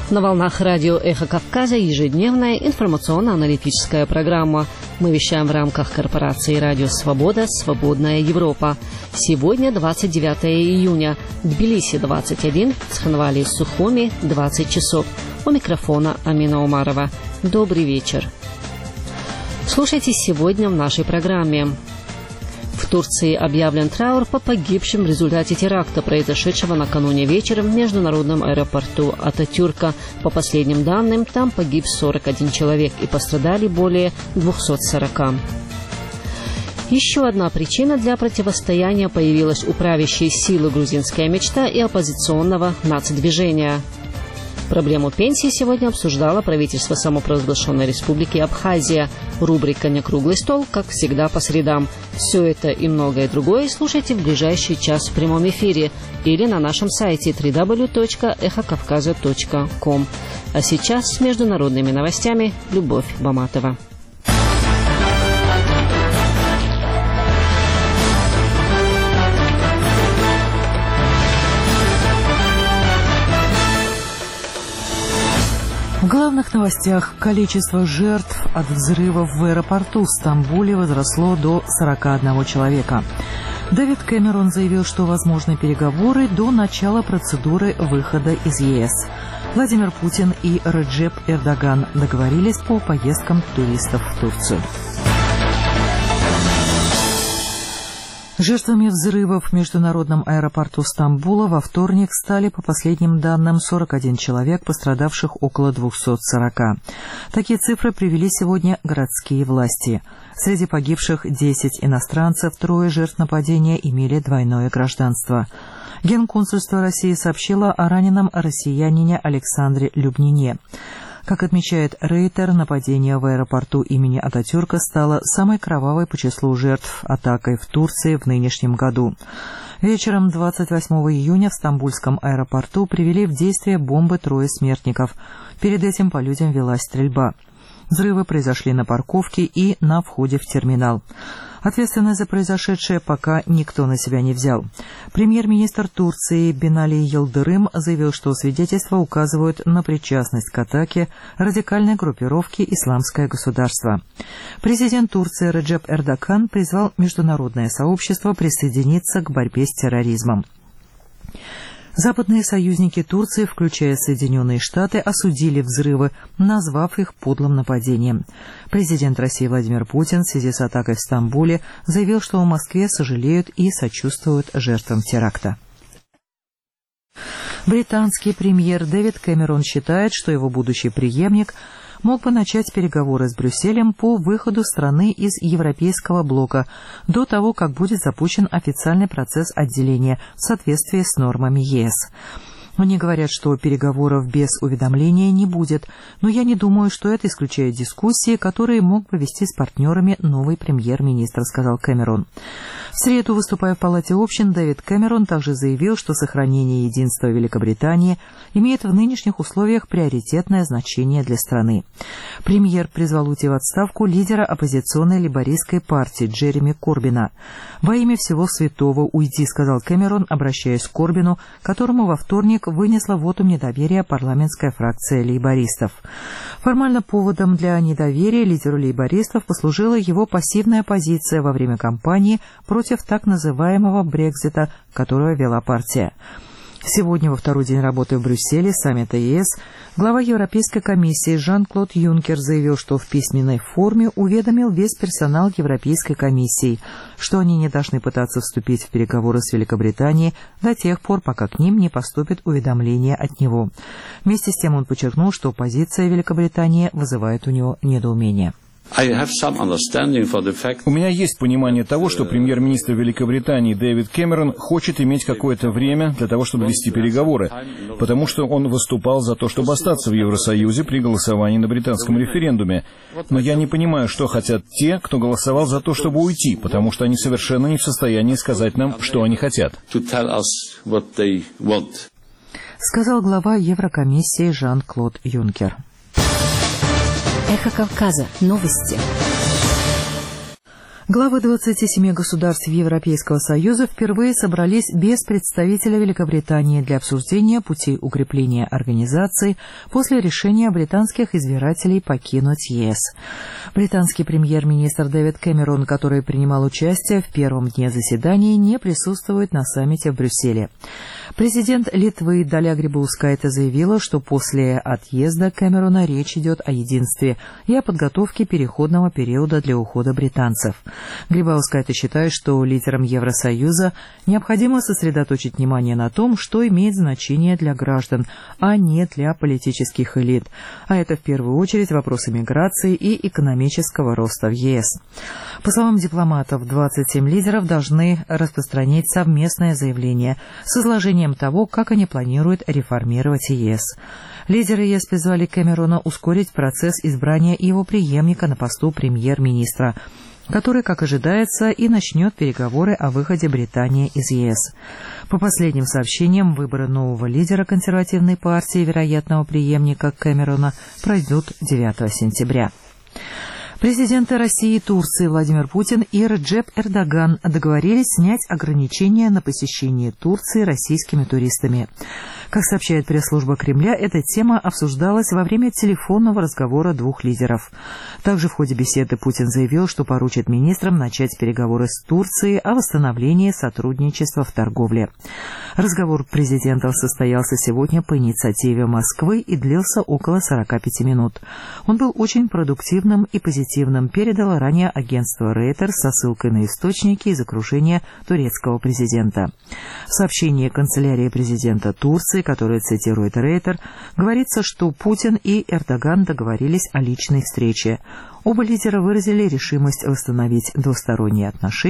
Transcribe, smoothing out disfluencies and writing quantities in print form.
На волнах радио «Эхо Кавказа» ежедневная информационно-аналитическая программа. Мы вещаем в рамках корпорации «Радио Свобода. Свободная Европа». Сегодня 29 июня. Тбилиси 21, Цхинвали и Сухуми 20 часов. У микрофона Амина Умарова. Добрый вечер. Слушайте сегодня в нашей программе. В Турции объявлен траур по погибшим в результате теракта, произошедшего накануне вечером в международном аэропорту Ататюрка. По последним данным, там погиб 41 человек и пострадали более 240. Еще одна причина для противостояния появилась у правящей силы «Грузинская мечта» и оппозиционного нацдвижения. Проблему пенсии сегодня обсуждало правительство самопровозглашенной республики Абхазия. Рубрика «Не круглый стол», как всегда, по средам. Все это и многое другое слушайте в ближайший час в прямом эфире или на нашем сайте www.эхокавказа.ком. А сейчас с международными новостями Любовь Баматова. В главных новостях: количество жертв от взрывов в аэропорту в Стамбуле возросло до 41 человека. Дэвид Кэмерон заявил, что возможны переговоры до начала процедуры выхода из ЕС. Владимир Путин и Реджеп Эрдоган договорились по поездкам туристов в Турцию. Жертвами взрывов в международном аэропорту Стамбула во вторник стали, по последним данным, 41 человек, пострадавших около 240. Такие цифры привели сегодня городские власти. Среди погибших 10 иностранцев, 3 жертв нападения имели двойное гражданство. Генконсульство России сообщило о раненом россиянине Александре Любнине. Как отмечает Рейтер, нападение в аэропорту имени Ататюрка стало самой кровавой по числу жертв атакой в Турции в нынешнем году. Вечером 28 июня в стамбульском аэропорту привели в действие бомбы 3 смертников. Перед этим по людям велась стрельба. Взрывы произошли на парковке и на входе в терминал. Ответственность за произошедшее пока никто на себя не взял. Премьер-министр Турции Бинали Йылдырым заявил, что свидетельства указывают на причастность к атаке радикальной группировки «Исламское государство». Президент Турции Реджеп Эрдоган призвал международное сообщество присоединиться к борьбе с терроризмом. Западные союзники Турции, включая Соединенные Штаты, осудили взрывы, назвав их подлым нападением. Президент России Владимир Путин в связи с атакой в Стамбуле заявил, что в Москве сожалеют и сочувствуют жертвам теракта. Британский премьер Дэвид Кэмерон считает, что его будущий преемник мог бы начать переговоры с Брюсселем по выходу страны из Европейского блока до того, как будет запущен официальный процесс отделения в соответствии с нормами ЕС. Они говорят, что переговоров без уведомления не будет, но я не думаю, что это исключает дискуссии, которые мог бы вести с партнерами новый премьер-министр, сказал Кэмерон. В среду, выступая в Палате общин, Дэвид Кэмерон также заявил, что сохранение единства Великобритании имеет в нынешних условиях приоритетное значение для страны. Премьер призвал уйти в отставку лидера оппозиционной лейбористской партии Джереми Корбина. «Во имя всего святого уйди», — сказал Кэмерон, обращаясь к Корбину, которому во вторник вынесла вотум недоверия парламентская фракция лейбористов. Формально поводом для недоверия лидеру лейбористов послужила его пассивная позиция во время кампании против так называемого Брексита, которую вела партия. Сегодня, во второй день работы в Брюсселе саммита ЕС, глава Европейской комиссии Жан-Клод Юнкер заявил, что в письменной форме уведомил весь персонал Европейской комиссии, что они не должны пытаться вступить в переговоры с Великобританией до тех пор, пока к ним не поступит уведомление от него. Вместе с тем он подчеркнул, что позиция Великобритании вызывает у него недоумение. У меня есть понимание того, что премьер-министр Великобритании Дэвид Кэмерон хочет иметь какое-то время для того, чтобы вести переговоры, потому что он выступал за то, чтобы остаться в Евросоюзе при голосовании на британском референдуме. Но я не понимаю, что хотят те, кто голосовал за то, чтобы уйти, потому что они совершенно не в состоянии сказать нам, что они хотят. Сказал глава Еврокомиссии Жан-Клод Юнкер. Эхо Кавказа. Новости. Главы 27 государств Европейского Союза впервые собрались без представителя Великобритании для обсуждения путей укрепления организации после решения британских избирателей покинуть ЕС. Британский премьер-министр Дэвид Кэмерон, который принимал участие в первом дне заседания, не присутствует на саммите в Брюсселе. Президент Литвы Даля Грибаускайте заявила, что после отъезда Кэмерона речь идет о единстве и о подготовке переходного периода для ухода британцев. Грибаускайте считает, что лидерам Евросоюза необходимо сосредоточить внимание на том, что имеет значение для граждан, а не для политических элит. А это в первую очередь вопросы миграции и экономического роста в ЕС. По словам дипломатов, 27 лидеров должны распространить совместное заявление с изложением того, как они планируют реформировать ЕС. Лидеры ЕС призвали Кэмерона ускорить процесс избрания его преемника на посту премьер-министра, который, как ожидается, и начнет переговоры о выходе Британии из ЕС. По последним сообщениям, выборы нового лидера консервативной партии, вероятного преемника Кэмерона, пройдут 9 сентября. Президенты России и Турции Владимир Путин и Реджеп Эрдоган договорились снять ограничения на посещение Турции российскими туристами. Как сообщает пресс-служба Кремля, эта тема обсуждалась во время телефонного разговора двух лидеров. Также в ходе беседы Путин заявил, что поручит министрам начать переговоры с Турцией о восстановлении сотрудничества в торговле. Разговор президентов состоялся сегодня по инициативе Москвы и длился около 45 минут. Он был очень продуктивным и позитивным, передало ранее агентство Reuters со ссылкой на источники из окружения турецкого президента. В сообщении канцелярии президента Турции, которое цитирует Рейтер, говорится, что Путин и Эрдоган договорились о личной встрече. Оба лидера выразили решимость восстановить двусторонние отношения